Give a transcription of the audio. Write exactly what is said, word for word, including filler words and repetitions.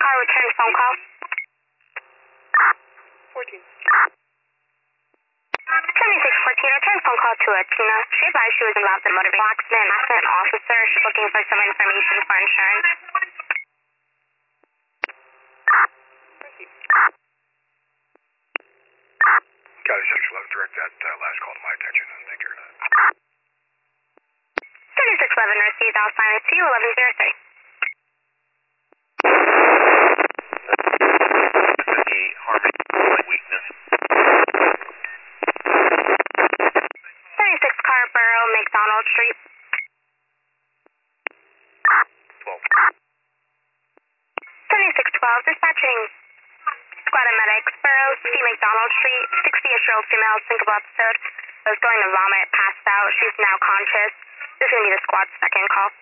car return phone call. fourteen. seventy-six fourteen, return phone call to a Tina. She advised she was involved in a motor vehicle accident. Accident officer. She's looking for some information for insurance. County six eleven, direct that uh, last call to my attention and take care of that. seventy-six eleven, received all silence to you, eleven zero three. The Harmony light weakness. seventy-six Carborough, McDonald Street. twelve. seventy-six twelve, dispatching squad of medics, Burrow, C. McDonald Street, sixty-ish-year-old female, syncopal episode, was going to vomit, passed out, she's now conscious. This is going to be the squad's second call.